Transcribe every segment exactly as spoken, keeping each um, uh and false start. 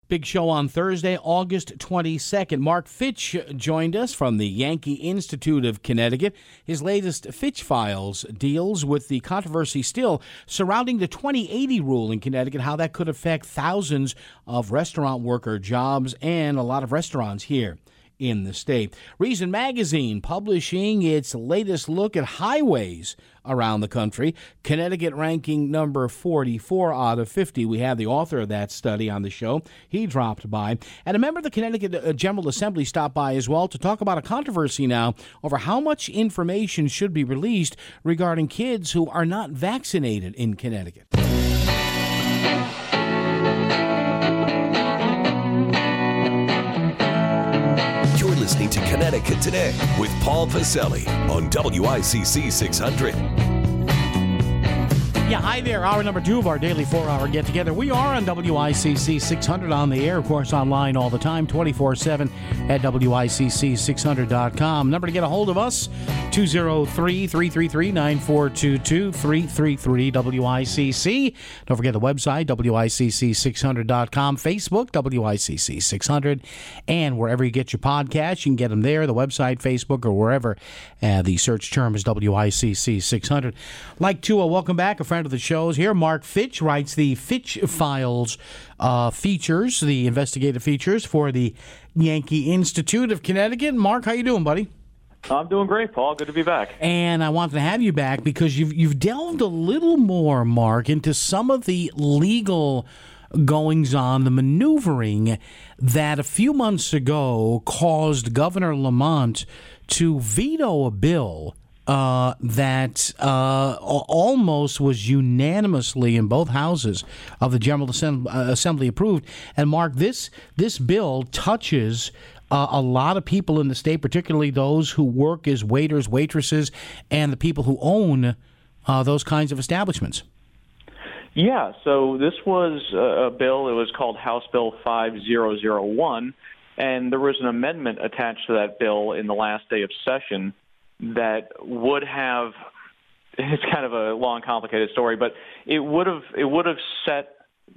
Big show on Thursday, August twenty-second. Mark Fitch joined us from the Yankee Institute of Connecticut. His latest Fitch Files deals with the controversy still surrounding the twenty eighty rule in Connecticut, how that could affect thousands of restaurant worker jobs and a lot of restaurants here in the state. Reason Magazine publishing its latest look at highways around the country. Connecticut ranking number forty-four out of fifty. We have the author of that study on the show. He dropped by. And a member of the Connecticut General Assembly stopped by as well to talk about a controversy now over how much information should be released regarding kids who are not vaccinated in Connecticut. Listening to Connecticut Today with Paul Pacelli on W I C C six hundred. Yeah, hi there. Hour number two of our daily four-hour get-together. We are on W I C C six hundred on the air, of course, online all the time, twenty-four seven at W I C C six hundred dot com. Number to get a hold of us, two oh three, three three three, nine four two two, three three three W I C C. Don't forget the website, W I C C six hundred dot com, Facebook, W I C C six hundred, and wherever you get your podcasts, you can get them there, the website, Facebook, or wherever. Uh, the search term is W I C C six hundred. Like to uh, welcome back a friend of the show's here. Mark Fitch writes the Fitch Files uh, features, the investigative features for the Yankee Institute of Connecticut. Mark, how you doing, buddy? I'm doing great, Paul. Good to be back. And I wanted to have you back because you've you've delved a little more, Mark, into some of the legal goings-on, the maneuvering that a few months ago caused Governor Lamont to veto a bill Uh, that uh, almost was unanimously in both houses of the General Assembly, uh, Assembly approved. And, Mark, this this bill touches uh, a lot of people in the state, particularly those who work as waiters, waitresses, and the people who own uh, those kinds of establishments. Yeah, so this was a bill. It was called House Bill five thousand one, and there was an amendment attached to that bill in the last day of session that would have, it's kind of a long, complicated story, but it would have it would have set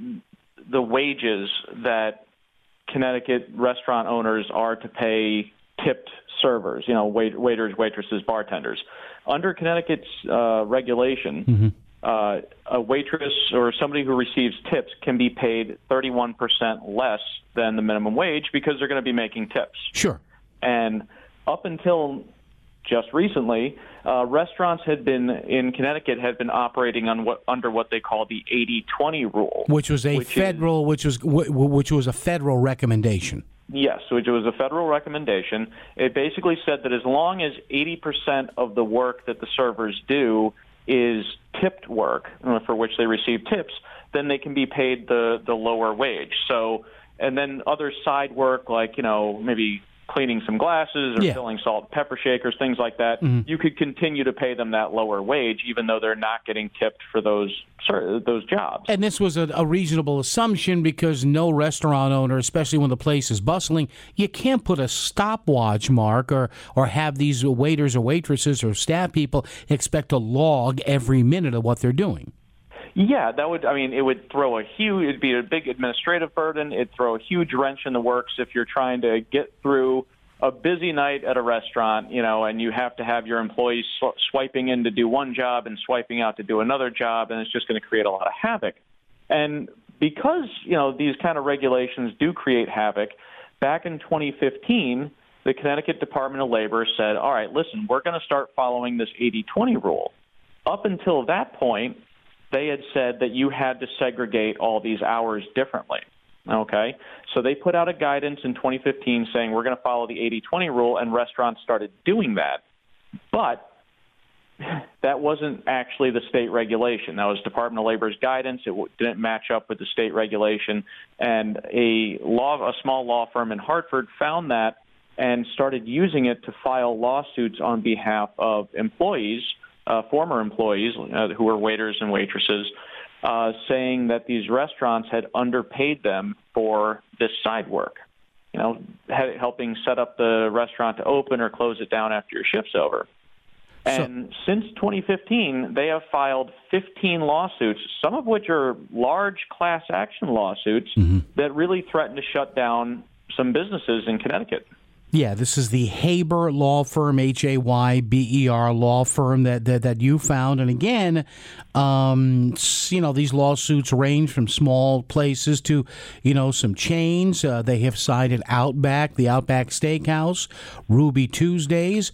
the wages that Connecticut restaurant owners are to pay tipped servers, you know, wait, waiters, waitresses, bartenders. Under Connecticut's uh, regulation, mm-hmm. uh, a waitress or somebody who receives tips can be paid thirty-one percent less than the minimum wage because they're going to be making tips. Sure. And up until just recently, uh, restaurants had been in Connecticut had been operating on what under what they call the eighty twenty rule, which was a which federal, is, which was which was a federal recommendation. Yes, which was a federal recommendation. It basically said that as long as eighty percent of the work that the servers do is tipped work for which they receive tips, then they can be paid the the lower wage. So, and then other side work like you know maybe cleaning some glasses or yeah. filling salt and pepper shakers, things like that, mm-hmm. you could continue to pay them that lower wage, even though they're not getting tipped for those those jobs. And this was a, a reasonable assumption because no restaurant owner, especially when the place is bustling, you can't put a stopwatch mark or, or have these waiters or waitresses or staff people expect to log every minute of what they're doing. Yeah, that would, I mean, it would throw a huge, it'd be a big administrative burden. It'd throw a huge wrench in the works if you're trying to get through a busy night at a restaurant, you know, and you have to have your employees sw- swiping in to do one job and swiping out to do another job, and it's just going to create a lot of havoc. And because, you know, these kind of regulations do create havoc, back in twenty fifteen, the Connecticut Department of Labor said, all right, listen, we're going to start following this eighty twenty rule. Up until that point, they had said that you had to segregate all these hours differently, okay? So they put out a guidance in twenty fifteen saying we're going to follow the eighty twenty rule, and restaurants started doing that. But that wasn't actually the state regulation. That was Department of Labor's guidance. It w- didn't match up with the state regulation. And a law, a small law firm in Hartford found that and started using it to file lawsuits on behalf of employees, Uh, former employees uh, who were waiters and waitresses, uh, saying that these restaurants had underpaid them for this side work, you know, helping set up the restaurant to open or close it down after your shift's over. And so, since twenty fifteen, they have filed fifteen lawsuits, some of which are large class action lawsuits mm-hmm. that really threaten to shut down some businesses in Connecticut. Yeah, this is the Haber law firm, H A Y B E R law firm that, that, that you found. And again, um, you know, these lawsuits range from small places to, you know, some chains. Uh, they have cited Outback, the Outback Steakhouse, Ruby Tuesdays,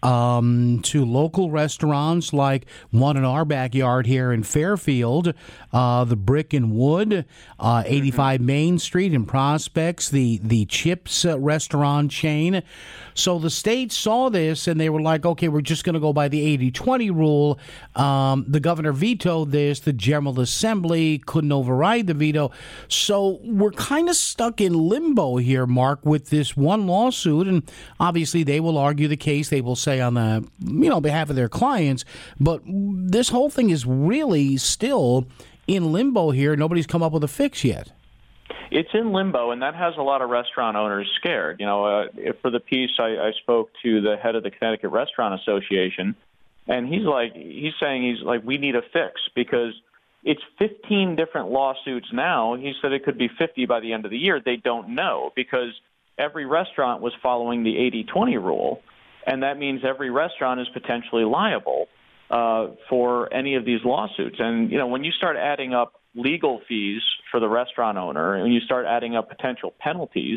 um, to local restaurants like one in our backyard here in Fairfield, uh, the Brick and Wood, uh, eighty-five mm-hmm. Main Street in Prospects, the, the Chips uh, restaurant chain. So the state saw this and they were like, okay, we're just going to go by the eighty twenty rule. Um, the governor vetoed this. The General Assembly couldn't override the veto. So we're kind of stuck in limbo here, Mark, with this one lawsuit. And obviously they will argue the case. They will say on the, you know, behalf of their clients. But this whole thing is really still in limbo here. Nobody's come up with a fix yet. It's in limbo, and that has a lot of restaurant owners scared. You know, uh, for the piece, I, I spoke to the head of the Connecticut Restaurant Association, and he's like, he's saying he's like, we need a fix because it's fifteen different lawsuits now. He said it could be fifty by the end of the year. They don't know because every restaurant was following the eighty twenty rule, and that means every restaurant is potentially liable uh, for any of these lawsuits. And, you know, when you start adding up legal fees for the restaurant owner, and you start adding up potential penalties,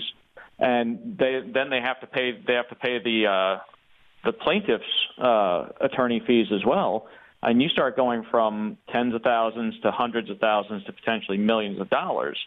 and they then they have to pay they have to pay the uh, the plaintiff's uh, attorney fees as well, and you start going from tens of thousands to hundreds of thousands to potentially millions of dollars,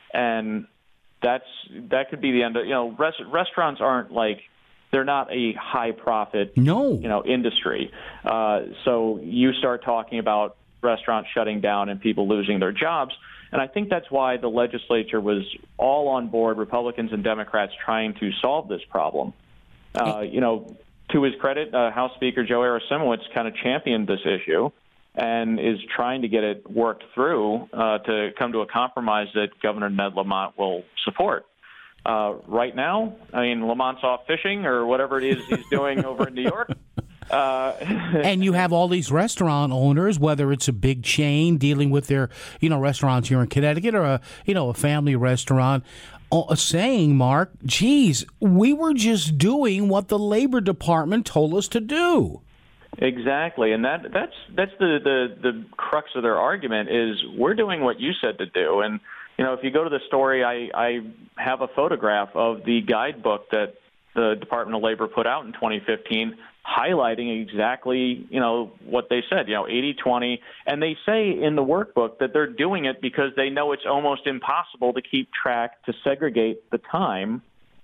and that's that could be the end of you know rest, restaurants aren't like they're not a high profit no you know industry, uh, so you start talking about restaurants shutting down and people losing their jobs. And I think that's why the legislature was all on board, Republicans and Democrats, trying to solve this problem. Uh, you know, to his credit, uh, House Speaker Joe Arosimowicz kind of championed this issue and is trying to get it worked through uh, to come to a compromise that Governor Ned Lamont will support. Uh, right now, I mean, Lamont's off fishing or whatever it is he's doing over in New York. Uh, and you have all these restaurant owners, whether it's a big chain dealing with their, you know, restaurants here in Connecticut or a, you know, a family restaurant, uh, saying, Mark, geez, we were just doing what the Labor Department told us to do. Exactly, and that that's that's the, the, the crux of their argument is we're doing what you said to do. And, you know, if you go to the story, I, I have a photograph of the guidebook that the Department of Labor put out in twenty fifteen highlighting exactly, you know, what they said, you know, eighty twenty. And they say in the workbook that they're doing it because they know it's almost impossible to keep track, to segregate the time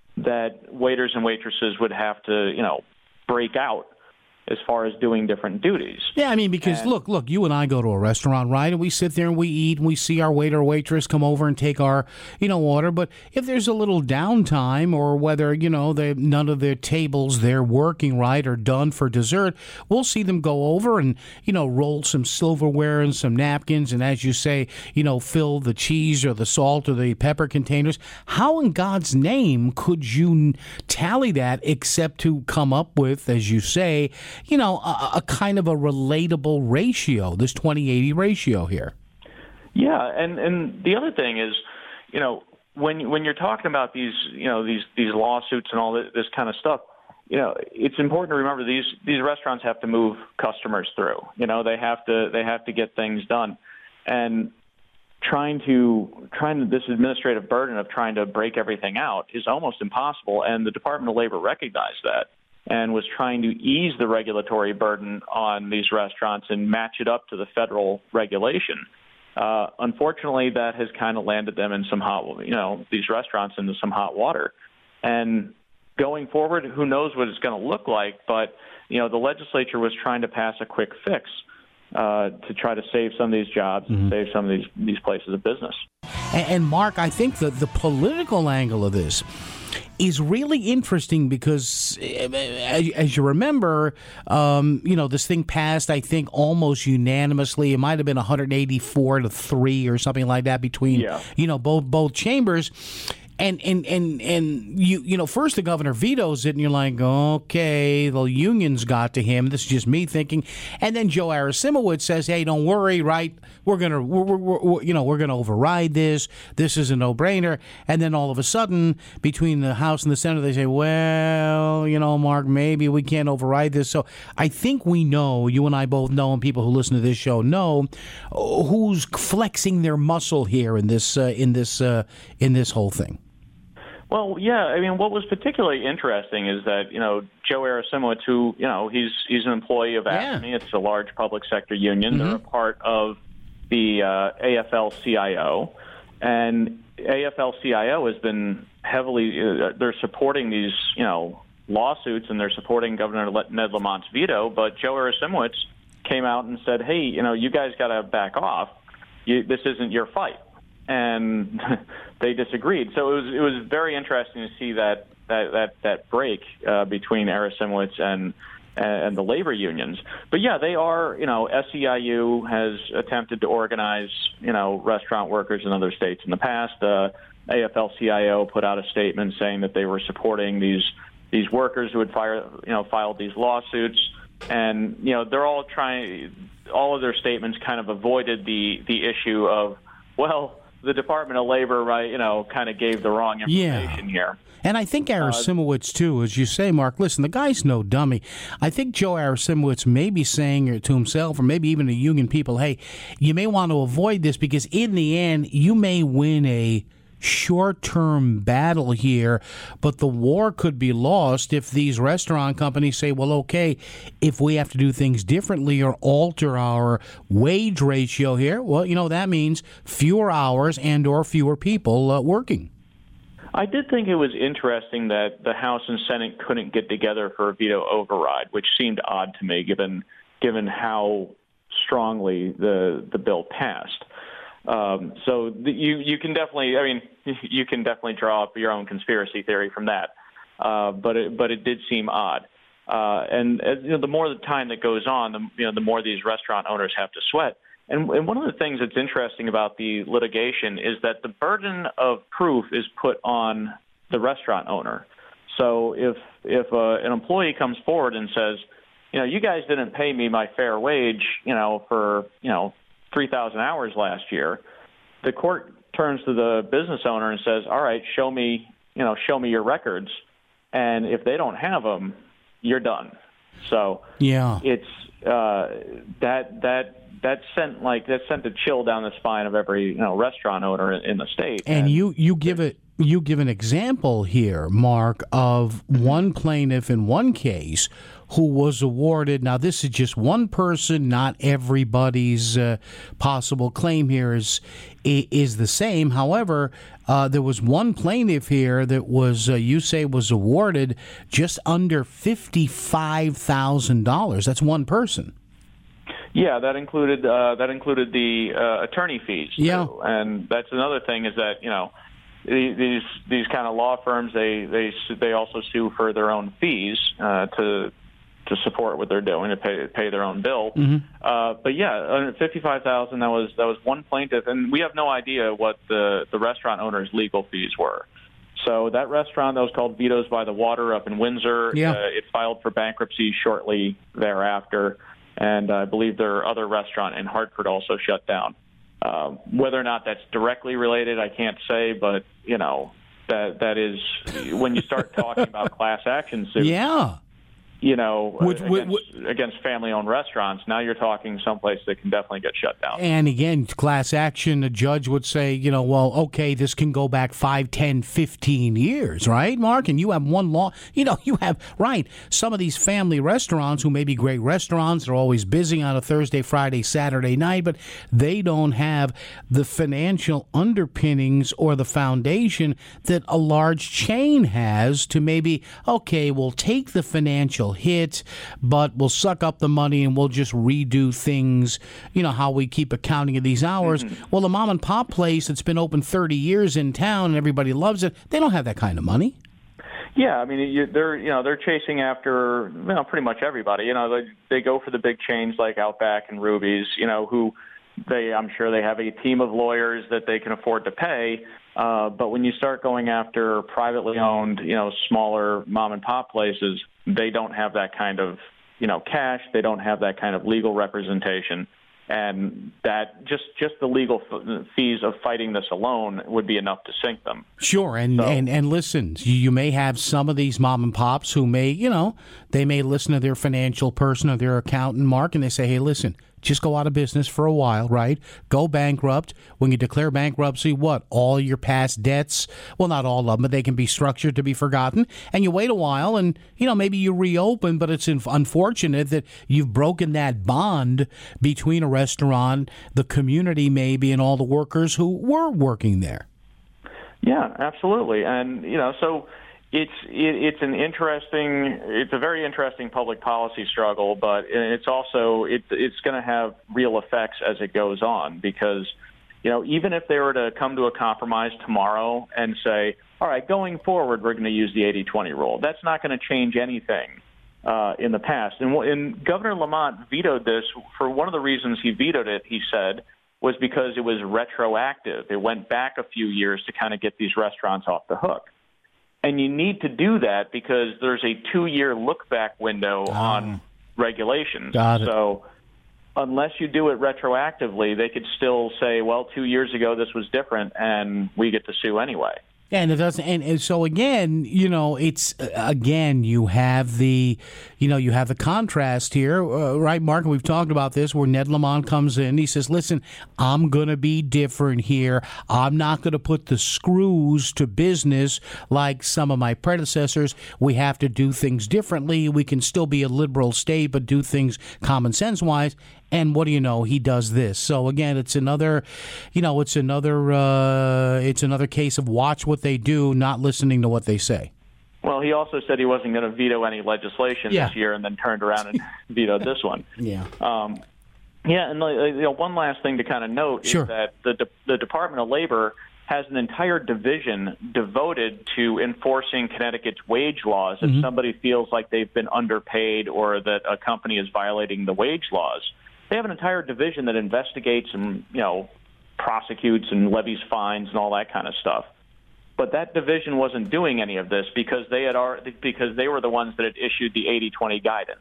that waiters and waitresses would have to, you know, break out as far as doing different duties. Yeah, I mean, because, and, look, look, you and I go to a restaurant, right? And we sit there and we eat and we see our waiter or waitress come over and take our, you know, order. But if there's a little downtime or whether, you know, they, none of their tables they're working right are done for dessert, we'll see them go over and, you know, roll some silverware and some napkins and, as you say, you know, fill the cheese or the salt or the pepper containers. How in God's name could you tally that except to come up with, as you say, you know, a, a kind of a relatable ratio, this twenty eighty ratio here? Yeah, and, and the other thing is, you know, when when you're talking about these, you know, these these lawsuits and all this, this kind of stuff, you know, it's important to remember these these restaurants have to move customers through. You know, they have to they have to get things done, and trying to trying to, this administrative burden of trying to break everything out is almost impossible. And the Department of Labor recognized that and was trying to ease the regulatory burden on these restaurants and match it up to the federal regulation. Uh, unfortunately, that has kind of landed them in some hot, you know, these restaurants into some hot water. And going forward, who knows what it's going to look like, but, you know, the legislature was trying to pass a quick fix uh, to try to save some of these jobs mm-hmm. and save some of these, these places of business. And, and Mark, I think that the political angle of this is really interesting because, as you remember, um, you know, this thing passed, I think, almost unanimously. It might have been one hundred eighty-four to three or something like that between, yeah. you know, both both chambers. And and and and you you know, first the governor vetoes it, and you're like, okay, the unions got to him. This is just me thinking. And then Joe Arasimowicz says, hey, don't worry, right? We're gonna we're, we're, we're, you know we're gonna override this. This is a no-brainer. And then all of a sudden, between the House and the Senate, they say, well, you know, Mark, maybe we can't override this. So I think we know, you and I both know, and people who listen to this show know, who's flexing their muscle here in this uh, in this uh, in this whole thing. Well, yeah, I mean, what was particularly interesting is that, you know, Joe Arasimowicz, who, you know, he's he's an employee of AFSCME. Yeah. It's a large public sector union. Mm-hmm. They're a part of the uh, A F L C I O. And A F L C I O has been heavily, uh, they're supporting these, you know, lawsuits, and they're supporting Governor Ned Lamont's veto. But Joe Arasimowicz came out and said, hey, you know, you guys got to back off. You, this isn't your fight. And they disagreed. So it was it was very interesting to see that that that, that break uh, between Arasimowicz and and the labor unions. But yeah, they are. You know, S E I U has attempted to organize, you know, restaurant workers in other states in the past. Uh, A F L C I O put out a statement saying that they were supporting these these workers who had fire, you know filed these lawsuits. And you know, they're all trying. All of their statements kind of avoided the the issue of, well, the Department of Labor, right, you know, kind of gave the wrong information yeah. here. And I think Arasimowicz, too, as you say, Mark, listen, the guy's no dummy. I think Joe Arasimowicz may be saying to himself, or maybe even to union people, hey, you may want to avoid this because in the end, you may win a short-term battle here, but the war could be lost if these restaurant companies say, well, okay, if we have to do things differently or alter our wage ratio here, well, you know, that means fewer hours and or fewer people uh, working. I did think it was interesting that the House and Senate couldn't get together for a veto override, which seemed odd to me given given how strongly the the bill passed. Um, so the, you you can definitely, I mean, you can definitely draw up your own conspiracy theory from that. Uh, but it, but it did seem odd. Uh, and uh, you know, the more the time that goes on, the you know the more these restaurant owners have to sweat. And, and one of the things that's interesting about the litigation is that the burden of proof is put on the restaurant owner. So if if uh, an employee comes forward and says, you know, you guys didn't pay me my fair wage, you know, for you know. three thousand hours last year, the court turns to the business owner and says, all right, show me, you know, show me your records. And if they don't have them, you're done. So yeah, it's uh, that that that sent like that sent a chill down the spine of every, you know, restaurant owner in, in the state. And, and you, you give it you give an example here, Mark, of one plaintiff in one case who was awarded. Now, this is just one person, not everybody's uh, possible claim here is is the same. However, uh, there was one plaintiff here that was, uh, you say, was awarded just under fifty-five thousand dollars. That's one person. Yeah, that included uh, that included the uh, attorney fees. Too. Yeah, and that's another thing is that, you know, these these kind of law firms, they they they also sue for their own fees uh, to to support what they're doing, to pay pay their own bill. Mm-hmm. Uh, but yeah, fifty-five thousand. That was that was one plaintiff, and we have no idea what the the restaurant owner's legal fees were. So that restaurant that was called Vito's by the Water up in Windsor, yeah. uh, it filed for bankruptcy shortly thereafter, and I believe their other restaurant in Hartford also shut down. Uh, whether or not that's directly related, I can't say, but you know that that is when you start talking about class action suits. Yeah. You know, with, against, with, against family-owned restaurants, now you're talking someplace that can definitely get shut down. And again, class action, a judge would say, you know, well, okay, this can go back five, ten, fifteen years, right, Mark? And you have one law, you know, you have, right, some of these family restaurants who may be great restaurants, they're always busy on a Thursday, Friday, Saturday night, but they don't have the financial underpinnings or the foundation that a large chain has to maybe, okay, we'll take the financial hit, but we'll suck up the money and we'll just redo things, you know, how we keep accounting of these hours. Mm-hmm. Well, a mom and pop place that's been open thirty years in town and everybody loves it, they don't have that kind of money. Yeah, I mean, you, they're you know they're chasing after you know pretty much everybody. You know, they they go for the big chains like Outback and Ruby's. You know, who they I'm sure they have a team of lawyers that they can afford to pay. Uh, but when you start going after privately owned, you know, smaller mom and pop places, they don't have that kind of, you know, cash. They don't have that kind of legal representation. And that just, just the legal f- fees of fighting this alone would be enough to sink them. Sure, and, so, and, and listen, you may have some of these mom and pops who may, you know, they may listen to their financial person or their accountant, Mark, and they say, hey, listen, just go out of business for a while, right? Go bankrupt. When you declare bankruptcy, what? All your past debts? Well, not all of them, but they can be structured to be forgotten. And you wait a while and, you know, maybe you reopen, but it's unfortunate that you've broken that bond between a restaurant, the community maybe, and all the workers who were working there. Yeah, absolutely. And, you know, so it's it, it's an interesting, it's a very interesting public policy struggle, but it's also, it, it's going to have real effects as it goes on because, you know, even if they were to come to a compromise tomorrow and say, all right, going forward, we're going to use the eighty twenty rule, that's not going to change anything uh, in the past. And, and Governor Lamont vetoed this for one of the reasons he vetoed it, he said, was because it was retroactive. It went back a few years to kind of get these restaurants off the hook. And you need to do that because there's a two-year look-back window oh. on regulations. Got it. So unless you do it retroactively, they could still say, well, two years ago this was different, and we get to sue anyway. And it doesn't. And, and so again, you know, it's again you have the, you know, you have the contrast here, uh, right, Mark? We've talked about this where Ned Lamont comes in. He says, "Listen, I'm going to be different here. I'm not going to put the screws to business like some of my predecessors. We have to do things differently. We can still be a liberal state, but do things common sense wise." And what do you know? He does this. So again, it's another, you know, it's another, uh, it's another case of watch what they do, not listening to what they say. Well, he also said he wasn't going to veto any legislation yeah. this year, and then turned around and vetoed this one. Yeah. Um, yeah, and you know, one last thing to kind of note sure. is that the De- the Department of Labor has an entire division devoted to enforcing Connecticut's wage laws. If mm-hmm. somebody feels like they've been underpaid or that a company is violating the wage laws, they have an entire division that investigates and, you know, prosecutes and levies fines and all that kind of stuff. But that division wasn't doing any of this because they had already, because they were the ones that had issued the eighty twenty guidance.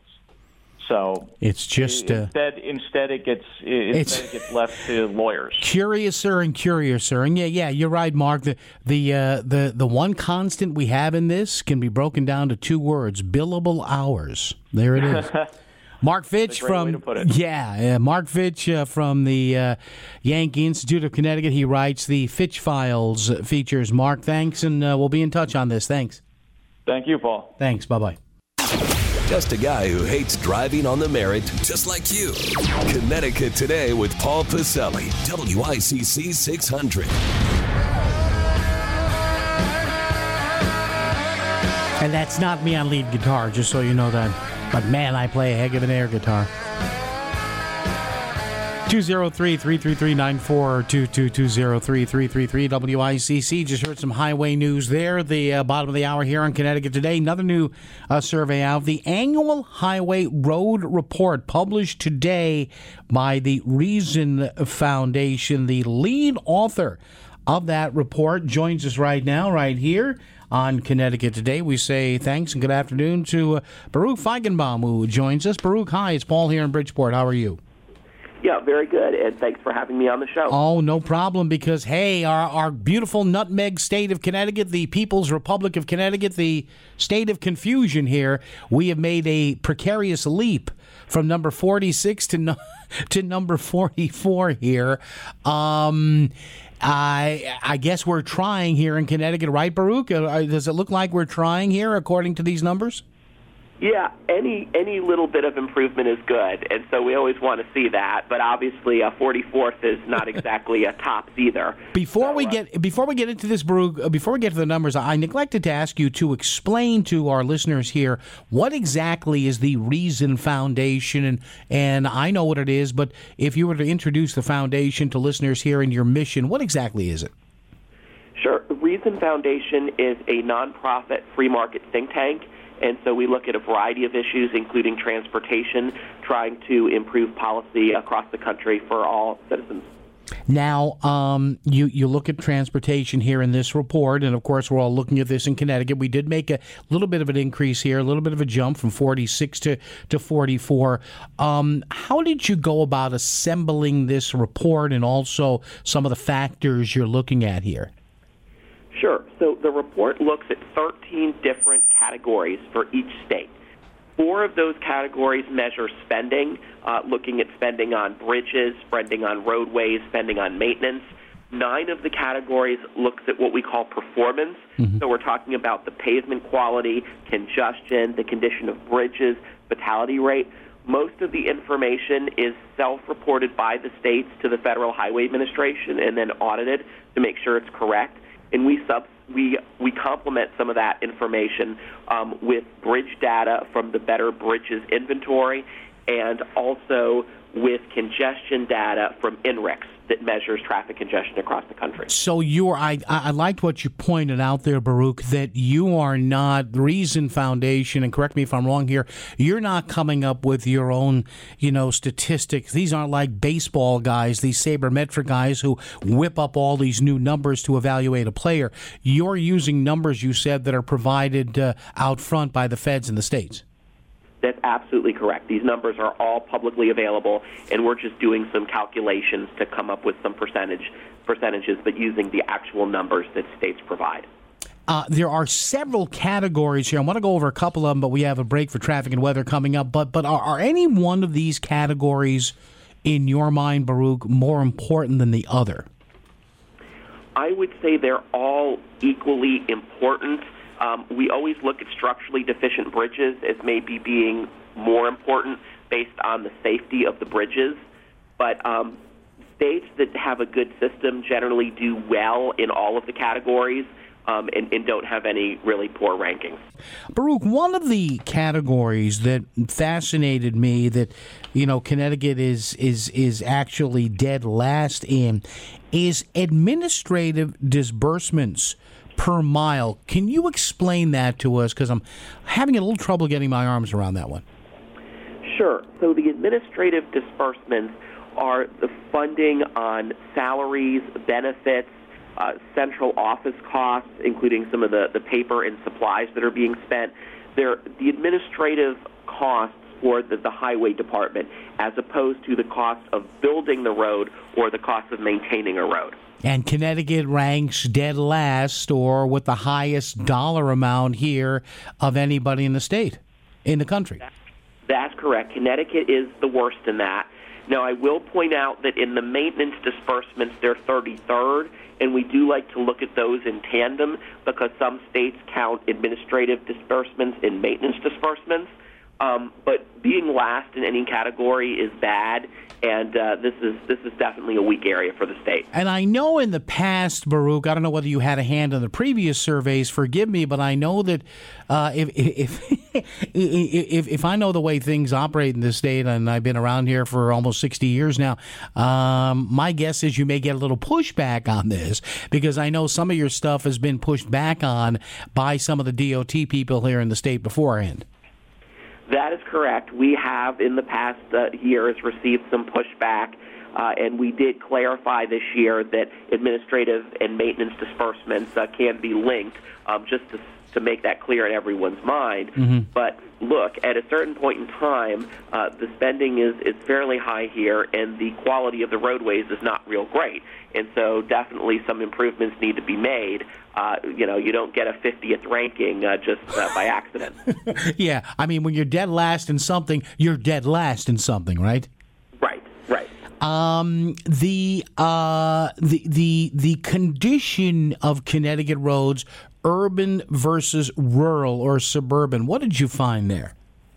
So it's just uh, instead instead it gets instead it gets left to lawyers. Curiouser and curiouser, and yeah, yeah, you're right, Mark. The the uh, the the one constant we have in this can be broken down to two words: billable hours. There it is. Mark Fitch from yeah, yeah, Mark Fitch uh, from the uh, Yankee Institute of Connecticut. He writes the Fitch Files features. Mark, thanks, and uh, we'll be in touch on this. Thanks. Thank you, Paul. Thanks. Bye bye. Just a guy who hates driving on the Merritt, just like you. Connecticut Today with Paul Pacelli, W I C C six hundred. And that's not me on lead guitar, just so you know that. But, man, I play a heck of an air guitar. two oh three, three three three, nine four two two, two oh three, three three three, W I C C. Just heard some highway news there. The uh, bottom of the hour here on Connecticut Today. Another new uh, survey out. The annual Highway Road Report published today by the Reason Foundation. The lead author of that report joins us right now, right here on Connecticut Today. We say thanks and good afternoon to uh, Baruch Feigenbaum, who joins us. Baruch, hi, it's Paul here in Bridgeport. How are you? Yeah, very good, and thanks for having me on the show. Oh, no problem, because, hey, our, our beautiful nutmeg state of Connecticut, the People's Republic of Connecticut, the state of confusion here, we have made a precarious leap from number forty-six to, no, to number forty-four here. Um... I I guess we're trying here in Connecticut, right, Baruch? Uh, does it look like we're trying here, according to these numbers? Yeah, any any little bit of improvement is good, and so we always want to see that. But obviously, a forty-fourth is not exactly a tops either. Before so, we uh, get before we get into this, Baruch, uh, before we get to the numbers, I neglected to ask you to explain to our listeners here what exactly is the Reason Foundation, and and I know what it is, but if you were to introduce the foundation to listeners here and your mission, what exactly is it? Sure, the Reason Foundation is a nonprofit free market think tank. And so we look at a variety of issues, including transportation, trying to improve policy across the country for all citizens. Now, um, you, you look at transportation here in this report, and of course, we're all looking at this in Connecticut. We did make a little bit of an increase here, a little bit of a jump from forty-six to, to forty-four. Um, how did you go about assembling this report and also some of the factors you're looking at here? Sure. So the report looks at thirteen different categories for each state. Four of those categories measure spending, uh, looking at spending on bridges, spending on roadways, spending on maintenance. Nine of the categories looks at what we call performance. Mm-hmm. So we're talking about the pavement quality, congestion, the condition of bridges, fatality rate. Most of the information is self-reported by the states to the Federal Highway Administration and then audited to make sure it's correct. And we sub we we complement some of that information um, with bridge data from the Better Bridges inventory, and also with congestion data from I N R I C S that measures traffic congestion across the country. So you're, I, I liked what you pointed out there, Baruch, that you are not, the Reason Foundation, and correct me if I'm wrong here, you're not coming up with your own, you know, statistics. These aren't like baseball guys, these sabermetric guys who whip up all these new numbers to evaluate a player. You're using numbers, you said, that are provided uh, out front by the feds in the states. That's absolutely correct. These numbers are all publicly available, and we're just doing some calculations to come up with some percentage percentages, but using the actual numbers that states provide. Uh, there are several categories here. I want to go over a couple of them, but we have a break for traffic and weather coming up. But but are, are any one of these categories, in your mind, Baruch, more important than the other? I would say they're all equally important. Um, we always look at structurally deficient bridges as maybe being more important based on the safety of the bridges. But um, states that have a good system generally do well in all of the categories um, and, and don't have any really poor rankings. Baruch, one of the categories that fascinated me that, you know, Connecticut is is is actually dead last in is administrative disbursements per mile. Can you explain that to us? Because I'm having a little trouble getting my arms around that one. Sure. So the administrative disbursements are the funding on salaries, benefits, uh, central office costs, including some of the, the paper and supplies that are being spent. They're the administrative costs for the, the highway department, as opposed to the cost of building the road or the cost of maintaining a road. And Connecticut ranks dead last, or with the highest dollar amount here of anybody in the state, in the country. That's correct. Connecticut is the worst in that. Now, I will point out that in the maintenance disbursements, they're thirty-third, and we do like to look at those in tandem because some states count administrative disbursements in maintenance disbursements. Um, but being last in any category is bad, and uh, this is this is definitely a weak area for the state. And I know in the past, Baruch, I don't know whether you had a hand in the previous surveys, forgive me, but I know that uh, if, if, if if I know the way things operate in this state, and I've been around here for almost sixty years now, um, my guess is you may get a little pushback on this, because I know some of your stuff has been pushed back on by some of the D O T people here in the state beforehand. That is correct. We have, in the past uh, years, received some pushback, uh, and we did clarify this year that administrative and maintenance disbursements uh, can be linked, um, just to, to make that clear in everyone's mind. Mm-hmm. But look, at a certain point in time, uh, the spending is, is fairly high here, and the quality of the roadways is not real great. And so definitely some improvements need to be made. Uh, you know, you don't get a fiftieth ranking uh, just uh, by accident. Yeah, I mean, when you're dead last in something, you're dead last in something, right? Right, right. Um, the uh, the the the condition of Connecticut roads, urban versus rural or suburban. What did you find there?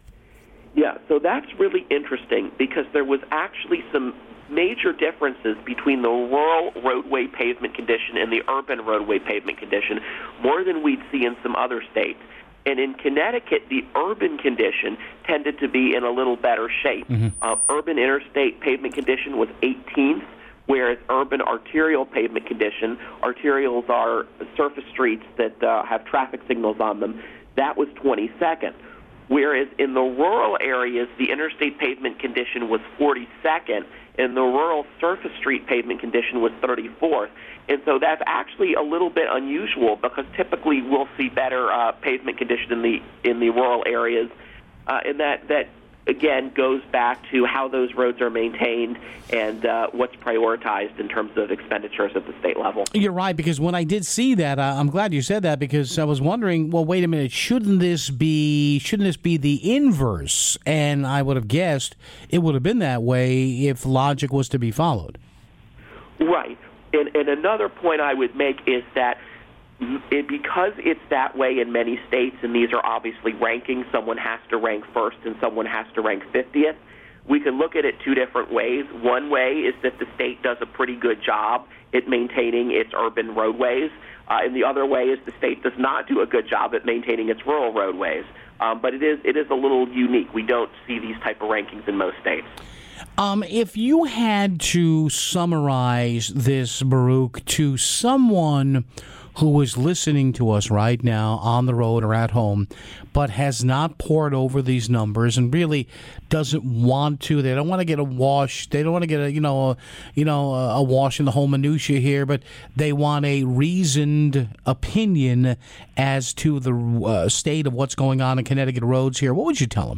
Yeah, so that's really interesting because there was actually some major differences between the rural roadway pavement condition and the urban roadway pavement condition, more than we'd see in some other states. And in Connecticut, the urban condition tended to be in a little better shape. Mm-hmm. Uh, urban interstate pavement condition was eighteenth, whereas urban arterial pavement condition, arterials are surface streets that uh, have traffic signals on them, that was twenty-second. whereas in the rural areas, the interstate pavement condition was forty-second, and the rural surface street pavement condition was thirty-fourth. And so that's actually a little bit unusual because typically we'll see better uh, pavement condition in the in the rural areas, uh, and that that again goes back to how those roads are maintained and uh, what's prioritized in terms of expenditures at the state level. You're right, because when I did see that, uh, I'm glad you said that, because I was wondering, well, wait a minute, shouldn't this be shouldn't this be the inverse? And I would have guessed it would have been that way if logic was to be followed. Right. And, and another point I would make is that it, because it's that way in many states, and these are obviously rankings, someone has to rank first and someone has to rank fiftieth, we can look at it two different ways. One way is that the state does a pretty good job at maintaining its urban roadways, uh, and the other way is the state does not do a good job at maintaining its rural roadways. Um, but it is it is a little unique. We don't see these type of rankings in most states. Um, if you had to summarize this, Baruch, to someone who is listening to us right now on the road or at home, but has not poured over these numbers and really doesn't want to, they don't want to get a wash, they don't want to get a you know a, you know a wash in the whole minutia here, but they want a reasoned opinion as to the uh, state of what's going on in Connecticut roads here, what would you tell them?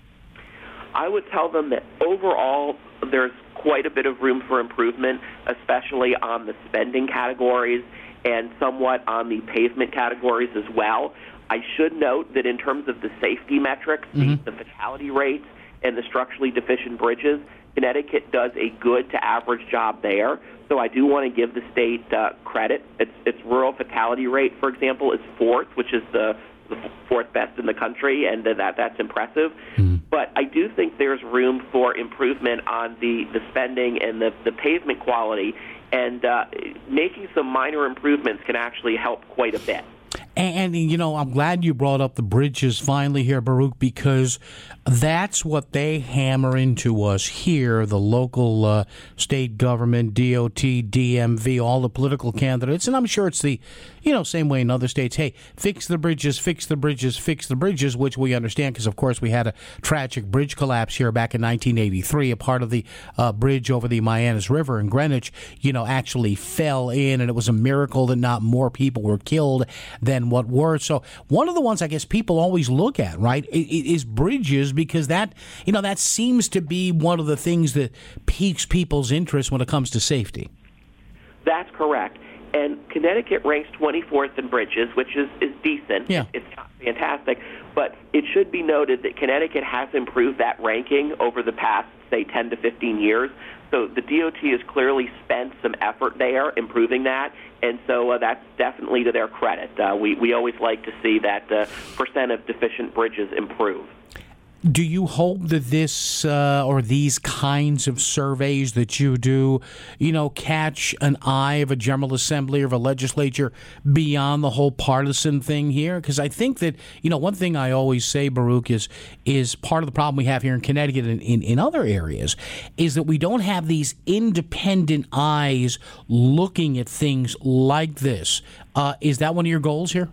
I would tell them that overall there's quite a bit of room for improvement, especially on the spending categories and somewhat on the pavement categories as well. I should note that in terms of the safety metrics, mm-hmm. the, the fatality rates, and the structurally deficient bridges, Connecticut does a good to average job there. So I do want to give the state uh, credit. Its, its rural fatality rate, for example, is fourth, which is the the fourth best in the country, and that that's impressive. Mm. But I do think there's room for improvement on the, the spending and the, the pavement quality, and uh, making some minor improvements can actually help quite a bit. And, you know, I'm glad you brought up the bridges finally here, Baruch, because that's what they hammer into us here, the local uh, state government, D O T, D M V, all the political candidates. And I'm sure it's the, you know, same way in other states. Hey, fix the bridges, fix the bridges, fix the bridges, which we understand because, of course, we had a tragic bridge collapse here back in nineteen eighty-three. A part of the uh, bridge over the Mianus River in Greenwich, you know, actually fell in, and it was a miracle that not more people were killed than what were. So one of the ones I guess people always look at, right, is bridges, because that, you know, that seems to be one of the things that piques people's interest when it comes to safety. That's correct. And Connecticut ranks twenty-fourth in bridges, which is, is decent. Yeah. It's not fantastic. But it should be noted that Connecticut has improved that ranking over the past, say, ten to fifteen years. So the D O T has clearly spent some effort there improving that, and so uh, that's definitely to their credit. Uh, we, we always like to see that uh, percent of deficient bridges improve. Do you hope that this uh, or these kinds of surveys that you do, you know, catch an eye of a General Assembly or of a legislature beyond the whole partisan thing here? Because I think that, you know, one thing I always say, Baruch, is is part of the problem we have here in Connecticut and in, in other areas is that we don't have these independent eyes looking at things like this. Uh, is that one of your goals here?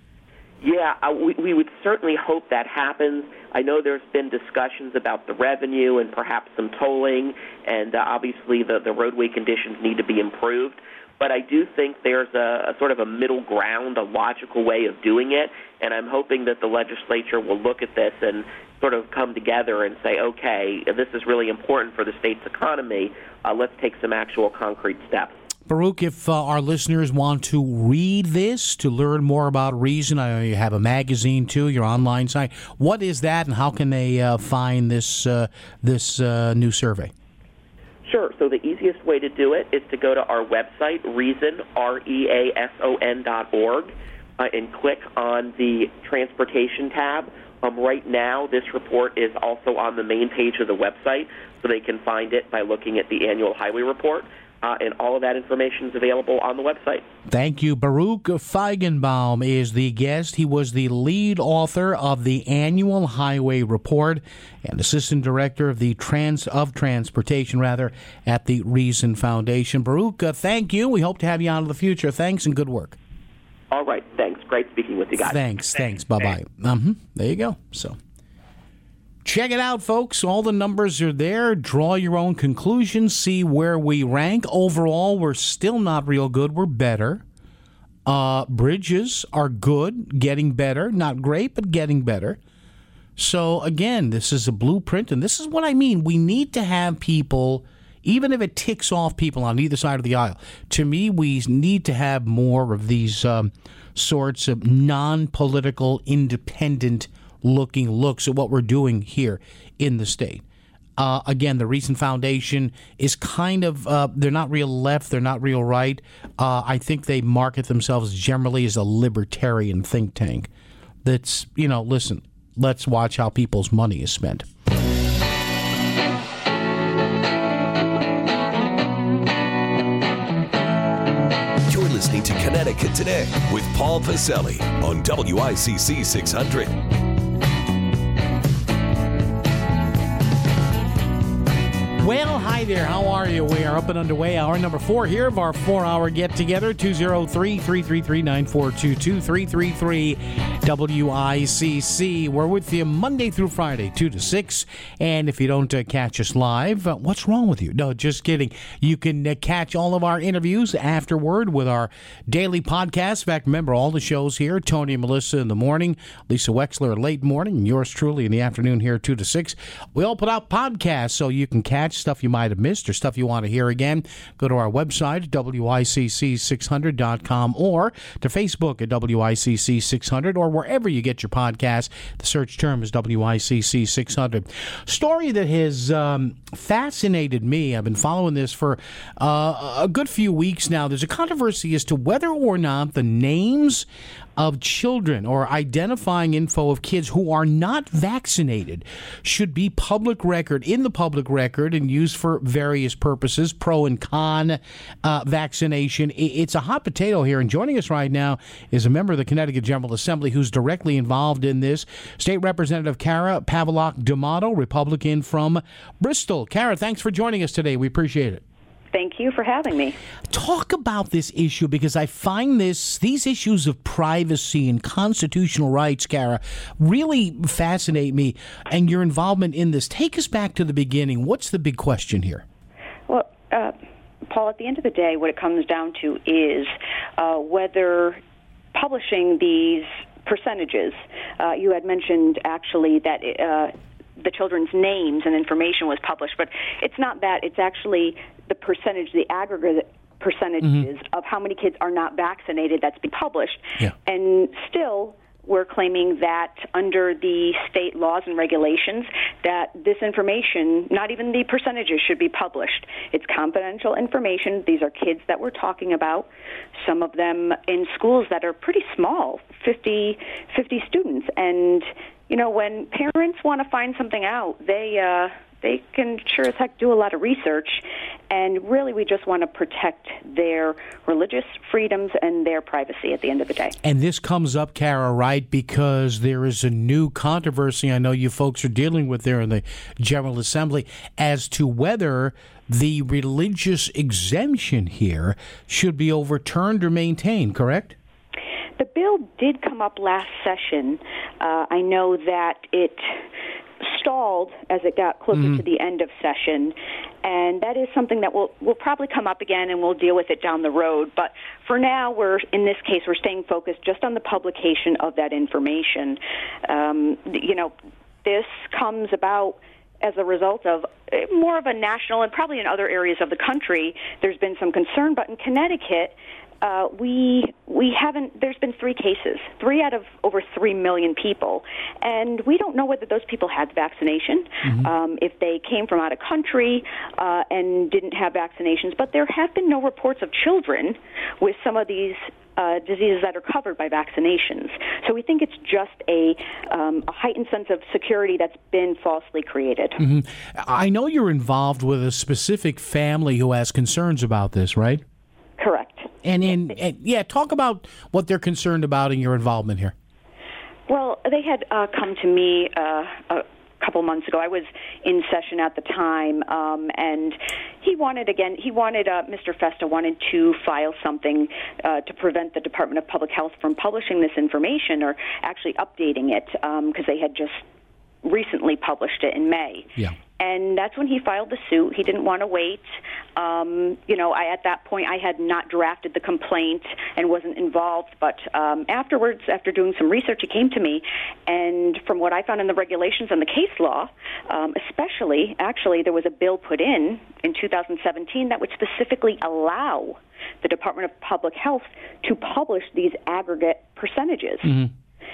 Yeah, uh, we, we would certainly hope that happens. I know there's been discussions about the revenue and perhaps some tolling, and uh, obviously the, the roadway conditions need to be improved. But I do think there's a, a sort of a middle ground, a logical way of doing it, and I'm hoping that the legislature will look at this and sort of come together and say, okay, this is really important for the state's economy. Uh, let's take some actual concrete steps. Baruch, if uh, our listeners want to read this, to learn more about Reason, I know you have a magazine too, your online site. What is that, and how can they uh, find this uh, this uh, new survey? Sure. So the easiest way to do it is to go to our website, Reason, R E A S O N dot org, uh, and click on the Transportation tab. Um, right now, this report is also on the main page of the website, so they can find it by looking at the annual highway report. Uh, and all of that information is available on the website. Thank you. Baruch Feigenbaum is the guest. He was the lead author of the annual highway report and assistant director of the trans of transportation, rather, at the Reason Foundation. Baruch, uh, thank you. We hope to have you on in the future. Thanks and good work. All right. Thanks. Great speaking with you guys. Thanks. Thanks. Bye bye. Mm-hmm. There you go. So. Check it out, folks. All the numbers are there. Draw your own conclusions. See where we rank. Overall, we're still not real good. We're better. Uh, bridges are good, getting better. Not great, but getting better. So, again, this is a blueprint, and this is what I mean. We need to have people, even if it ticks off people on either side of the aisle, to me, we need to have more of these um, sorts of non-political, independent-looking looks at what we're doing here in the state. Uh, again, the Reason Foundation is kind of, uh, they're not real left, they're not real right. Uh, I think they market themselves generally as a libertarian think tank. That's, you know, listen, let's watch how people's money is spent. You're listening to Connecticut Today with Paul Pacelli on W I C C six hundred. Well, hi there. How are you? We are up and underway. Hour number four here of our four-hour get-together. two oh three, three three three, nine four two two, three three three W I C C. We're with you Monday through Friday, two to six. And if you don't uh, catch us live, uh, what's wrong with you? No, just kidding. You can uh, catch all of our interviews afterward with our daily podcast. In fact, remember all the shows here, Tony and Melissa in the morning, Lisa Wexler late morning, and yours truly in the afternoon here, two to six. We all put out podcasts so you can catch stuff you might have missed or stuff you want to hear again. Go to our website, W I C C six hundred dot com, or to Facebook at W I C C six hundred, or wherever you get your podcasts. The search term is W I C C six hundred. Story that has um, fascinated me. I've been following this for uh, a good few weeks now. There's a controversy as to whether or not the names of children or identifying info of kids who are not vaccinated should be public record, in the public record, and used for various purposes, pro and con uh, vaccination. It's a hot potato here, and joining us right now is a member of the Connecticut General Assembly who's directly involved in this, State Representative Cara Pavelock-D'Amato, Republican from Bristol. Cara, thanks for joining us today. We appreciate it. Thank you for having me. Talk about this issue, because I find this these issues of privacy and constitutional rights, Cara, really fascinate me, and your involvement in this. Take us back to the beginning. What's the big question here? Well, uh, Paul, at the end of the day, what it comes down to is uh, whether publishing these percentages, uh, you had mentioned actually that uh, the children's names and information was published, but it's not that. It's actually the percentage, the aggregate percentages mm-hmm. of how many kids are not vaccinated that's been published. Yeah. And still, we're claiming that under the state laws and regulations that this information, not even the percentages, should be published. It's confidential information. These are kids that we're talking about, some of them in schools that are pretty small, fifty, fifty students. And, you know, when parents want to find something out, they... Uh, They can sure as heck do a lot of research, and really we just want to protect their religious freedoms and their privacy at the end of the day. And this comes up, Cara, right, because there is a new controversy I know you folks are dealing with there in the General Assembly as to whether the religious exemption here should be overturned or maintained, correct? The bill did come up last session. Uh, I know that it stalled as it got closer mm-hmm. to the end of session, and that is something that will will probably come up again, and we'll deal with it down the road. But for now, we're in this case we're staying focused just on the publication of that information. Um, you know, this comes about as a result of more of a national, and probably in other areas of the country, there's been some concern, but in Connecticut, Uh, we we haven't. There's been three cases, three out of over three million people, and we don't know whether those people had the vaccination, mm-hmm. um, if they came from out of country uh, and didn't have vaccinations. But there have been no reports of children with some of these uh, diseases that are covered by vaccinations. So we think it's just a, um, a heightened sense of security that's been falsely created. Mm-hmm. I know you're involved with a specific family who has concerns about this, right? Correct. And in and, yeah, talk about what they're concerned about in your involvement here. Well, they had uh, come to me uh, a couple months ago. I was in session at the time, um, and he wanted again. He wanted uh, Mister Festa wanted to file something uh, to prevent the Department of Public Health from publishing this information or actually updating it because um, they had just recently published it in May. Yeah. And that's when he filed the suit. He didn't want to wait. Um, you know, I, at that point, I had not drafted the complaint and wasn't involved. But um, afterwards, after doing some research, he came to me. And from what I found in the regulations and the case law, um, especially, actually, there was a bill put in in two thousand seventeen that would specifically allow the Department of Public Health to publish these aggregate percentages. Mm-hmm.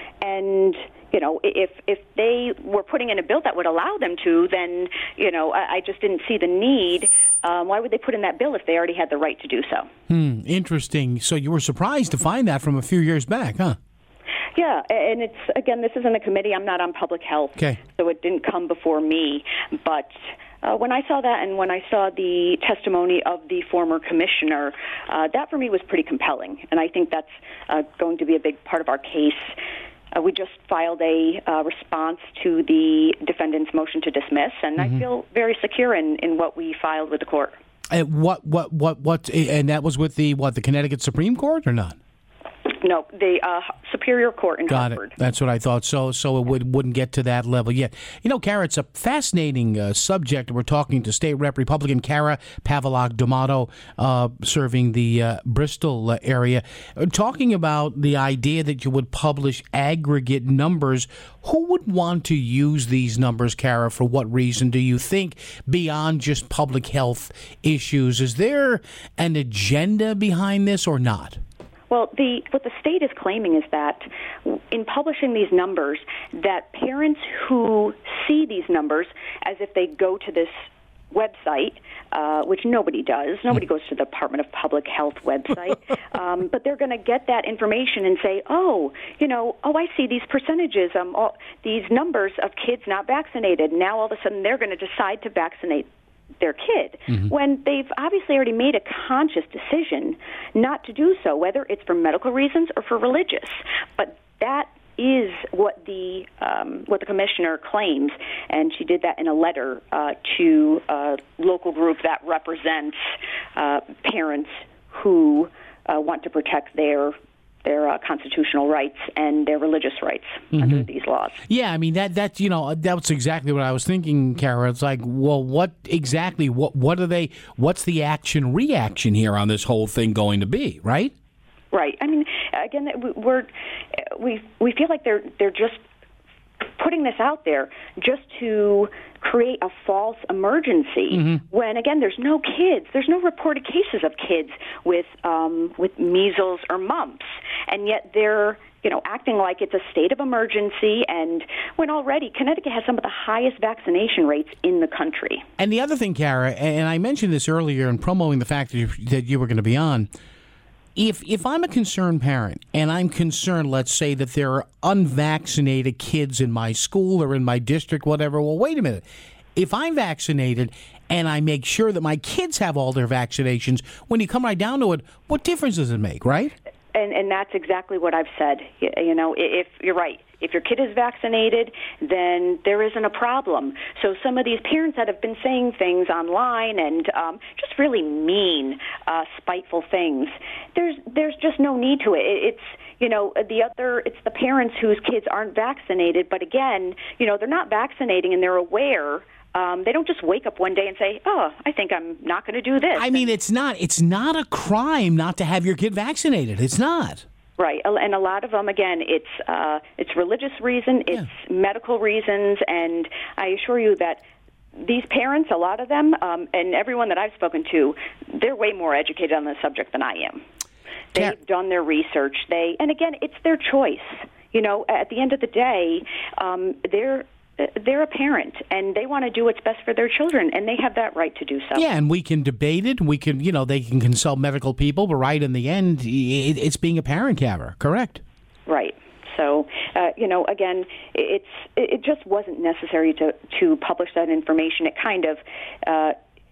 And, you know, if if they were putting in a bill that would allow them to, then, you know, I, I just didn't see the need. Um, why would they put in that bill if they already had the right to do so? Hmm, interesting. So you were surprised to find that from a few years back, huh? Yeah, and it's, again, this isn't a committee. I'm not on public health, okay. So it didn't come before me. But uh, when I saw that and when I saw the testimony of the former commissioner, uh, that for me was pretty compelling. And I think that's uh, going to be a big part of our case. Uh, we just filed a uh, response to the defendant's motion to dismiss, and mm-hmm. I feel very secure in, in what we filed with the court. And what, what, what, what, and that was with the, what, the Connecticut Supreme Court or not? No, the uh, Superior Court in Got Hartford. It. That's what I thought. So, so it would, wouldn't get to that level yet. You know, Kara, it's a fascinating uh, subject. We're talking to State Rep Republican Kara Pavolak-D'Amato, uh, serving the uh, Bristol uh, area, uh, talking about the idea that you would publish aggregate numbers. Who would want to use these numbers, Kara? For what reason do you think, beyond just public health issues? Is there an agenda behind this or not? Well, the what the state is claiming is that in publishing these numbers, that parents who see these numbers as if they go to this website, uh, which nobody does. Nobody goes to the Department of Public Health website. um, but they're going to get that information and say, oh, you know, oh, I see these percentages, um, all, these numbers of kids not vaccinated. Now all of a sudden they're going to decide to vaccinate their kid, mm-hmm. when they've obviously already made a conscious decision not to do so, whether it's for medical reasons or for religious. But that is what the um, what the commissioner claims, and she did that in a letter uh, to a local group that represents uh, parents who uh, want to protect their their uh, constitutional rights and their religious rights mm-hmm. under these laws. Yeah, I mean, that, that you know, that's exactly what I was thinking, Kara. It's like, well, what exactly, what what are they, what's the action-reaction here on this whole thing going to be, right? Right. I mean, again, we're, we we feel like they're they're just putting this out there just to create a false emergency mm-hmm. when, again, there's no kids. There's no reported cases of kids with um, with measles or mumps, and yet they're, you know, acting like it's a state of emergency, and when already Connecticut has some of the highest vaccination rates in the country. And the other thing, Kara, and I mentioned this earlier in promoting the fact that you, that you were going to be on, If if I'm a concerned parent and I'm concerned, let's say, that there are unvaccinated kids in my school or in my district, whatever, well, wait a minute. If I'm vaccinated and I make sure that my kids have all their vaccinations, when you come right down to it, what difference does it make, right? And, and that's exactly what I've said. You, you know, if you're right. If your kid is vaccinated, then there isn't a problem. So some of these parents that have been saying things online and um, just really mean, uh, spiteful things, there's there's just no need to it. It's, you know, the other, it's the parents whose kids aren't vaccinated, but again, you know, they're not vaccinating and they're aware. Um, they don't just wake up one day and say, oh, I think I'm not going to do this. I mean, it's not it's not a crime not to have your kid vaccinated. It's not. Right, and a lot of them, again, it's uh, it's religious reason, it's yeah. medical reasons, and I assure you that these parents, a lot of them, um, and everyone that I've spoken to, they're way more educated on the subject than I am. They've yeah. done their research. They, and again, it's their choice. You know, at the end of the day, um, they're they're a parent, and they want to do what's best for their children, and they have that right to do so. Yeah, and we can debate it. We can, you know, they can consult medical people, but right in the end, it's being a parent, Kara, correct? Right. So, uh, you know, again, it's it just wasn't necessary to, to publish that information. It kind of, uh,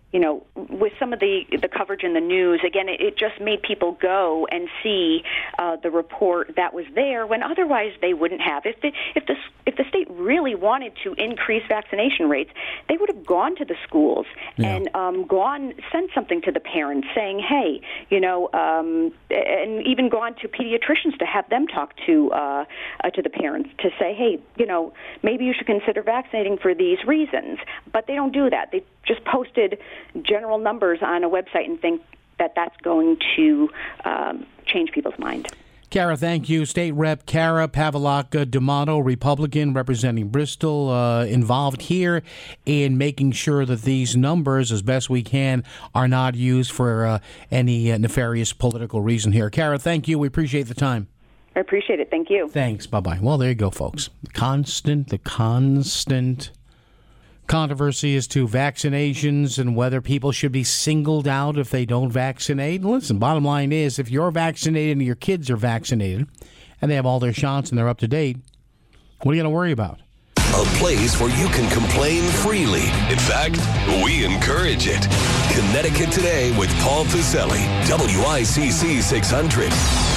you know, with some of the, the coverage in the news, again, it, it just made people go and see uh, the report that was there when otherwise they wouldn't have. If the, if the if the state really wanted to increase vaccination rates, they would have gone to the schools yeah. and um, gone sent something to the parents saying, hey, you know, um, and even gone to pediatricians to have them talk to uh, uh, to the parents to say, hey, you know, maybe you should consider vaccinating for these reasons. But they don't do that. They just posted general numbers on a website and think that that's going to um, change people's mind. Kara, thank you. State Rep Kara Pavolak D'Amato, Republican representing Bristol, uh, involved here in making sure that these numbers, as best we can, are not used for uh, any uh, nefarious political reason here. Kara, thank you. We appreciate the time. I appreciate it. Thank you. Thanks. Bye-bye. Well, there you go, folks. The constant, the constant controversy as to vaccinations and whether people should be singled out if they don't vaccinate. Listen, bottom line is, if you're vaccinated and your kids are vaccinated and they have all their shots and they're up to date, what are you going to worry about? A place where you can complain freely. In fact, we encourage it. Connecticut Today with Paul Pacelli, W I C C six hundred.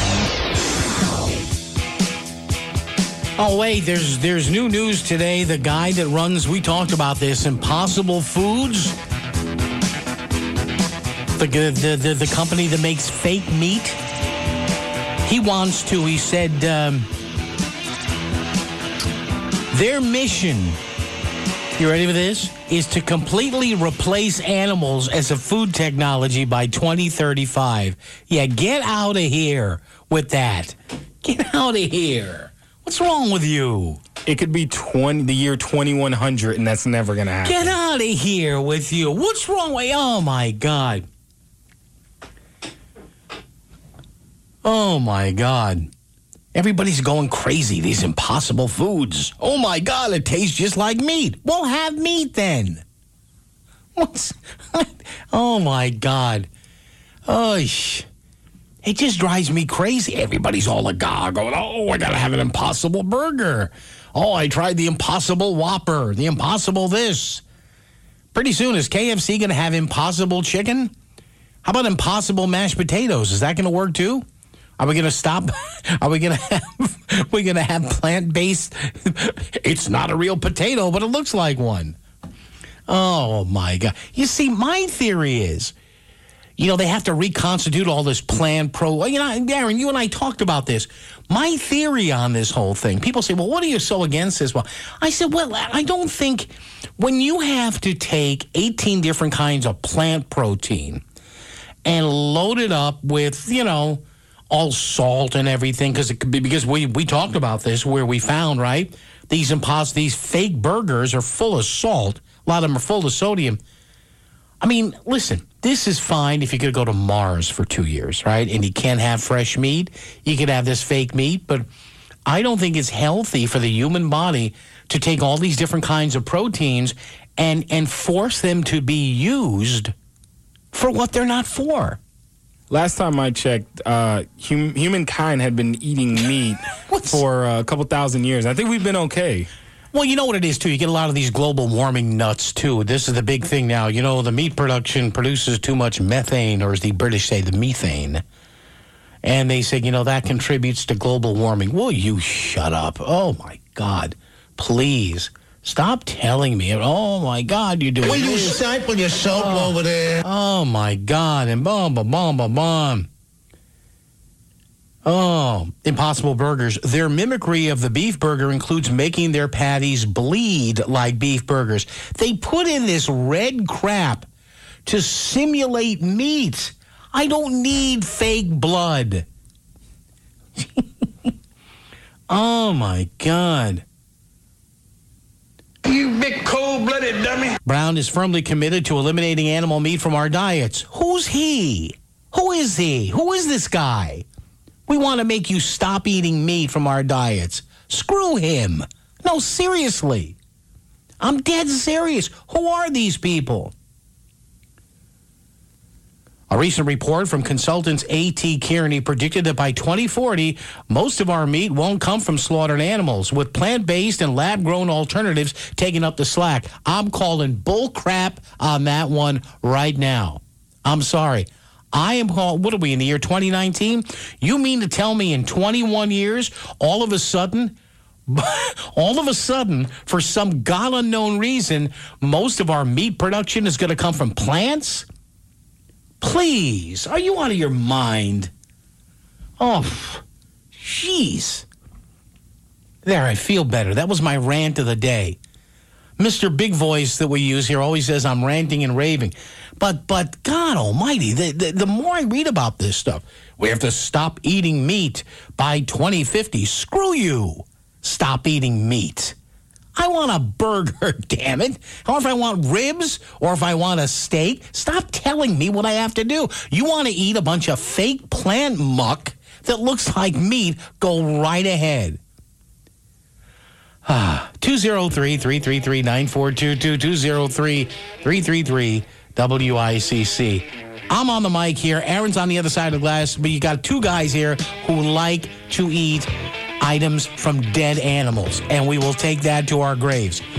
Oh, wait, there's there's new news today. The guy that runs, we talked about this, Impossible Foods, the, the, the, the company that makes fake meat, he wants to, he said, um, their mission, you ready for this, is to completely replace animals as a food technology by twenty thirty-five. Yeah, get out of here with that. Get out of here. What's wrong with you? It could be twenty the year twenty-one hundred, and that's never going to happen. Get out of here with you. What's wrong with you? Oh, my God. Oh, my God. Everybody's going crazy, these Impossible Foods. Oh, my God, it tastes just like meat. Well, have meat then. What's... Oh, my God. Oh, sh... It just drives me crazy. Everybody's all agog going, oh, I got to have an Impossible Burger. Oh, I tried the Impossible Whopper, the Impossible this. Pretty soon, is K F C going to have Impossible Chicken? How about Impossible Mashed Potatoes? Is that going to work too? Are we going to stop? Are we going to have, we going to have plant-based? It's not a real potato, but it looks like one. Oh, my God. You see, my theory is, you know, they have to reconstitute all this planned pro. You know, Darren, you and I talked about this. My theory on this whole thing, people say, well, what are you so against this? Well, I said, well, I don't think when you have to take eighteen different kinds of plant protein and load it up with, you know, all salt and everything, because it could be, because we, we talked about this where we found, right, these impos- these fake burgers are full of salt. A lot of them are full of sodium. I mean, listen, this is fine if you could go to Mars for two years, right? And you can't have fresh meat. You could have this fake meat. But I don't think it's healthy for the human body to take all these different kinds of proteins and, and force them to be used for what they're not for. Last time I checked, uh, hum- humankind had been eating meat for uh, a couple thousand years. I think we've been okay. Well, you know what it is, too. You get a lot of these global warming nuts, too. This is the big thing now. You know, the meat production produces too much methane, or as the British say, the methane. And they say, you know, that contributes to global warming. Will you shut up? Oh, my God. Please. Stop telling me. Oh, my God, you're doing Will you this. sample your soap oh. over there? Oh, my God. And boom, boom, boom, boom, boom. Oh, Impossible Burgers. Their mimicry of the beef burger includes making their patties bleed like beef burgers. They put in this red crap to simulate meat. I don't need fake blood. Oh, my God. You big cold-blooded dummy. Brown is firmly committed to eliminating animal meat from our diets. Who's he? Who is he? Who is this guy? We want to make you stop eating meat from our diets. Screw him. No, seriously. I'm dead serious. Who are these people? A recent report from consultants A T. Kearney predicted that by twenty forty, most of our meat won't come from slaughtered animals, with plant-based and lab-grown alternatives taking up the slack. I'm calling bull crap on that one right now. I'm sorry. I am called, what are we, in the year twenty nineteen? You mean to tell me in twenty-one years, all of a sudden, all of a sudden, for some God unknown reason, most of our meat production is going to come from plants? Please, are you out of your mind? Oh, jeez. There, I feel better. That was my rant of the day. Mister Big Voice that we use here always says I'm ranting and raving. But, but God almighty, the, the, the more I read about this stuff, we have to stop eating meat by twenty fifty. Screw you. Stop eating meat. I want a burger, damn it. Or if I want ribs, or if I want a steak, stop telling me what I have to do. You want to eat a bunch of fake plant muck that looks like meat, go right ahead. two oh three, three three three, nine four two two, two oh three, three three three, W I C C. I'm on the mic here. Aaron's on the other side of the glass, but you got two guys here who like to eat items from dead animals, and we will take that to our graves.